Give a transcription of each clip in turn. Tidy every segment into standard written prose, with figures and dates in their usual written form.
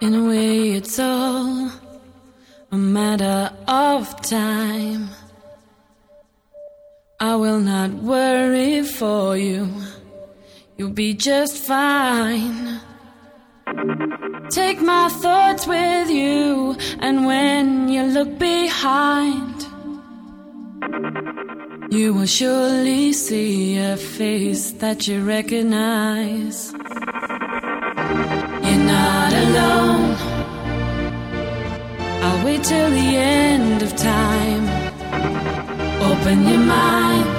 In a way, it's all a matter of time. I will not worry for you. You'll be just fine. Take my thoughts with you, and when you look behind, you will surely see a face that you recognize. You're not alone. I'll wait till the end of time. Open your mind.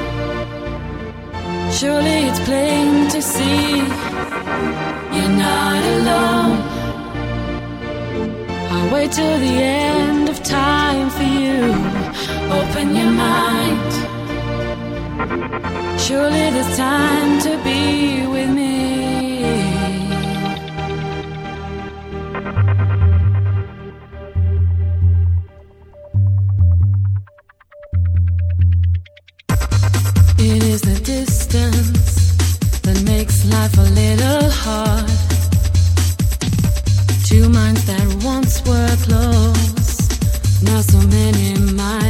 Surely it's plain to see you're not alone. I'll wait till the end of time for you. Open your mind. Surely there's time to be with me. It is the distance that makes life a little hard. Two minds that once were close, now so many miles